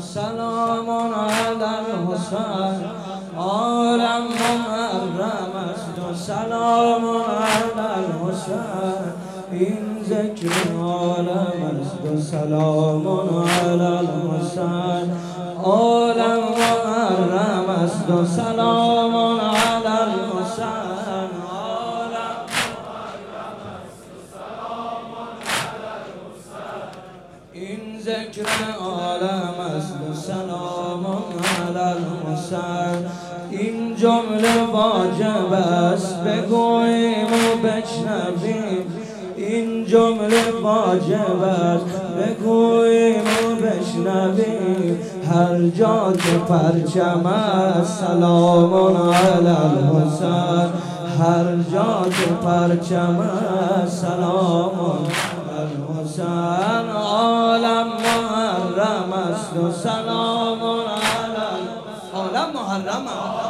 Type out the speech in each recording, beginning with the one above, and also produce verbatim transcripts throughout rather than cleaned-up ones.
سلام علی الحسین عالم محرم است و سلام علی الحسین این ذکر عالم است و سلام علی الحسین عالم محرم است و سلام علی الحسین عالم محرم است و سلام علی الحسین این ذکر عالم است و سلام علی الحسین این جمله واجب است بگوییم و بشنویم این جمله واجب است بگوییم و بشنویم هر جا که پرچم است سلام علی الحسین هر جا که پرچم است سلام علی الحسین عالم محرم است و سلام علی عالم محرم است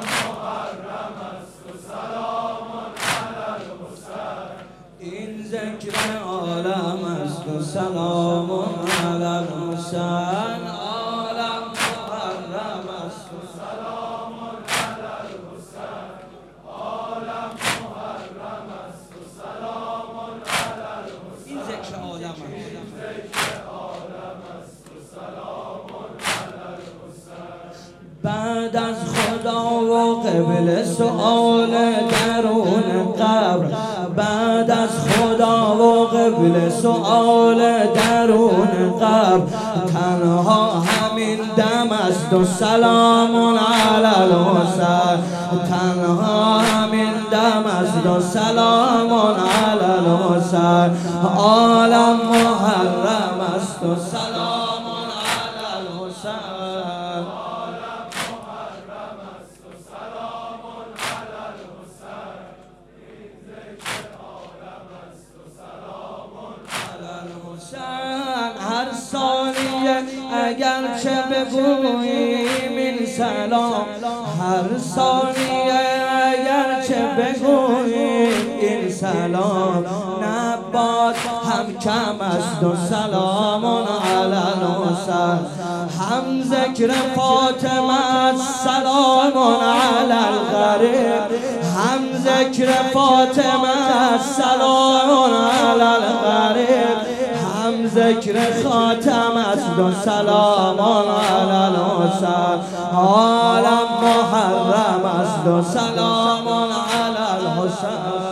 این ذکر عالم است و سلام علی الحسین عالم محرم است و سلام علی الحسین عالم محرم است و سلام علی الحسین این ذکر عالم است و سلام علی الحسین بعد از خدا و قبله سؤال درون قبر بعد از خدا و قبله سؤال درون قبر تنها همین دم است و سلام علی الحسین تنها همین دم است و سلام علی الحسین عالم محرم است و سلام علی الحسین هر ثانیه اگرچه بگوییم این سلام هر ثانیه اگرچه بگوییم این سلام نباد هم کم است و سلام علی الحسین هم ذکر فاطمه سلام علی الغریب هم ذکر فاطمه سلام علی الغریب هم ذکر خاتم است و سلام علی الحسین عالم محرم است و سلام علی الحسین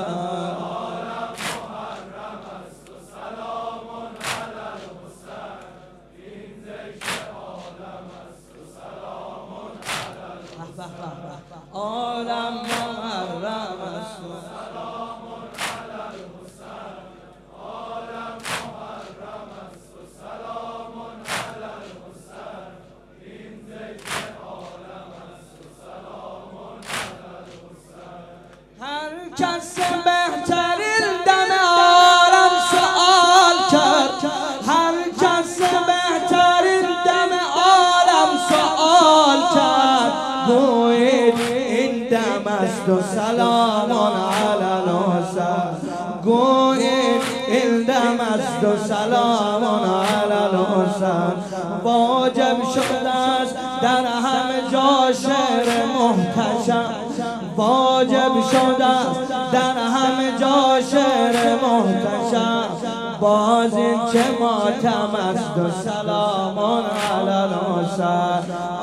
عالم محرم است و سلام علی الحسین عالم محرم است و سلام علی الحسین این ذکر عالم است و سلام علی الحسین هر کس بهترین دم عالم سؤال کرد هر کس بهترین دم عالم سؤال کرد گوید این دم است و سلام علی الحسین گوید این دم است و سلام علی الحسین واجب شده است در همه جا شعر محتشم واجب شده است در همه جا شعر محتشم باز این چه ماتم است و سلام علی الحسین